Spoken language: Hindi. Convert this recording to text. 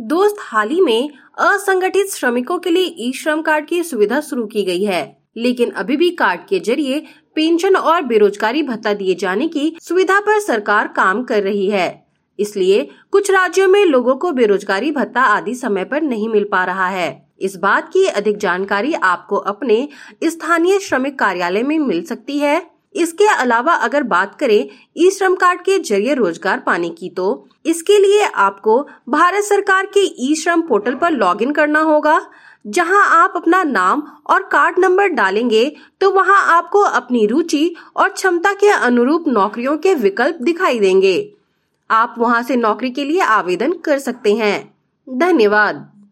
दोस्त, हाल ही में असंगठित श्रमिकों के लिए ई श्रम कार्ड की सुविधा शुरू की गई है, लेकिन अभी भी कार्ड के जरिए पेंशन और बेरोजगारी भत्ता दिए जाने की सुविधा पर सरकार काम कर रही है। इसलिए कुछ राज्यों में लोगों को बेरोजगारी भत्ता आदि समय पर नहीं मिल पा रहा है। इस बात की अधिक जानकारी आपको अपने स्थानीय श्रमिक कार्यालय में मिल सकती है। इसके अलावा अगर बात करें ई श्रम कार्ड के जरिए रोजगार पाने की, तो इसके लिए आपको भारत सरकार के ई श्रम पोर्टल पर लॉगिन करना होगा, जहां आप अपना नाम और कार्ड नंबर डालेंगे तो वहां आपको अपनी रुचि और क्षमता के अनुरूप नौकरियों के विकल्प दिखाई देंगे। आप वहां से नौकरी के लिए आवेदन कर सकते हैं। धन्यवाद।